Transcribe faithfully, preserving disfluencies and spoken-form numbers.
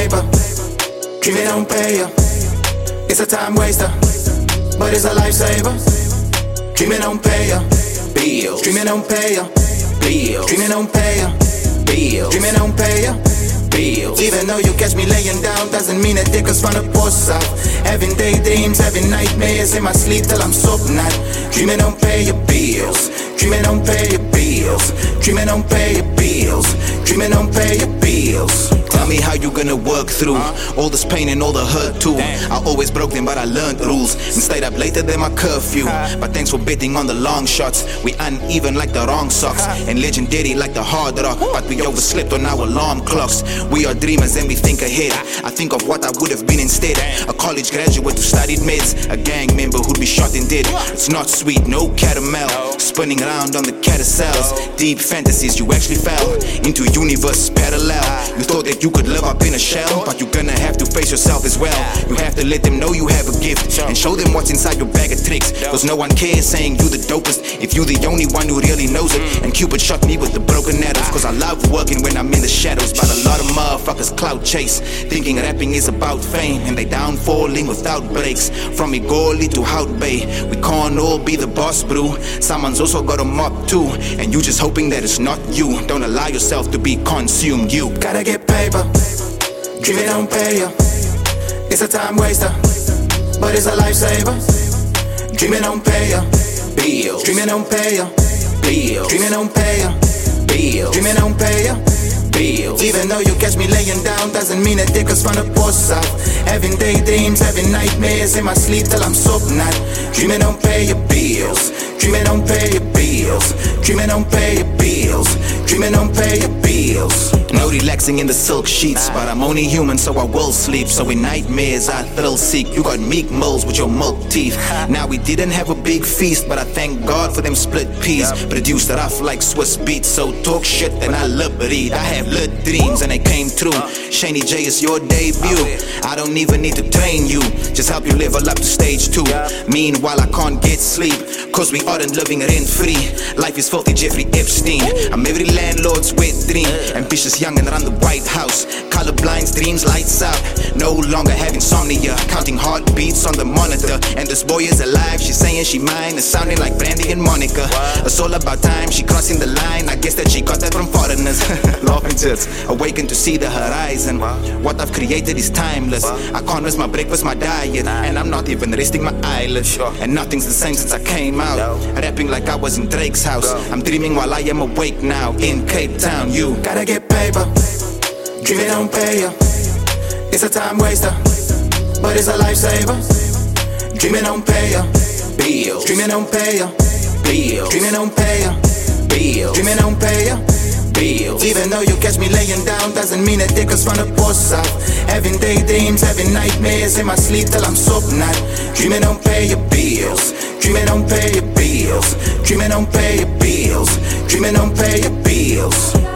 paper. Dreaming don't pay ya. It's a time waster, but it's a lifesaver. Dreaming don't pay ya. Bills. Dreaming don't pay ya. Bills. Dreaming don't pay ya. Bills. Dreaming don't pay ya. Bills. Even though you catch me laying down, doesn't mean that dick is from the post out. Having daydreams, having nightmares in my sleep till I'm so not. Dreaming don't pay your bills. Dreaming don't pay your bills. Dreaming don't pay your bills. Dreaming don't pay your bills. Tell me how you gonna work through all this pain and all the hurt too. I always broke them, but I learned rules and stayed up later than my curfew. But thanks for betting on the long shots. We uneven like the wrong socks and legendary like the hard rock. But we overslept on our alarm clocks. We are dreamers and we think ahead. I think of what I would have been instead. A college graduate who studied meds, a gang member who'd be shot and dead. It's not sweet, no caramel. Spinning around on the carousels. Deep fantasies, you actually fell into universe parallel. You thought that you could live up in a shell, but you're gonna have to face yourself as well. You have to let them know you have a gift and show them what's inside your bag of tricks. Cause no one cares saying you the dopest if you the only one who really knows it. And Cupid shot me with the broken arrows. Cause I love working when I'm in the shadows. But a lot of motherfuckers clout chase, thinking rapping is about fame, and they down falling without breaks. From Igoli to Hout Bay, we can't all be the boss, bro. Someone's also got a mop too, and you just hoping that it's not you. Don't allow yourself to be consumed. You gotta get paper. Dreaming don't pay ya. It's a time waster, but it's a lifesaver. Dreaming don't pay ya. Bills. Dreaming don't pay ya. Bills. Dreaming don't pay ya. Bills. Dreaming don't pay ya. Bills. Even though you catch me laying down, doesn't mean that dick is from the post out. Having daydreams, having nightmares in my sleep till I'm so not. Dreaming don't pay your bills. Dreaming don't pay your bills. Dreaming don't pay your bills. Dreaming don't pay your bills. No relaxing in the silk sheets, but I'm only human, so I will sleep. So in nightmares I thrill seek. You got meek moles with your milk teeth. Now we didn't have a big feast, but I thank God for them split peas. Produced rough like Swiss beats. So talk shit and I lip read. I have lit dreams and they came true. Shani J is your debut. I don't even need to train you, just help you level up to stage two. Meanwhile I can't get sleep, cause we aren't living rent free. Life is filthy Jeffrey Epstein. I'm every landlord's wet dream. Ambitious young and run the White House. Colorblind dreams lights out. No longer have insomnia, counting heartbeats on the monitor. And this boy is alive, she's saying she mine. It's sounding like Brandy and Monica. It's all about time, she crossing the line. I guess that she got that from foreigners. Laughing tits, awakened to see the horizon. What I've created is timeless. I can't rest my breakfast, my diet, and I'm not even resting my eyelids. And nothing's the same since I came out. Rapping like I was in Drake's house. I'm dreaming while I am awake now in Cape Town. You gotta get paper. Dreaming don't pay ya. It's a time waster, but it's a lifesaver. Dreaming don't pay ya. Bills. Dreaming don't pay ya. Bills. Dreaming don't pay ya. Bills. Dreaming don't pay ya. Bills. Even though you catch me laying down, doesn't mean that dick is from the post out. Having daydreams, having nightmares in my sleep till I'm so not. Dreaming don't pay your bills. Dreaming don't pay your bills. Dreaming don't pay your bills. Dreaming don't pay your bills.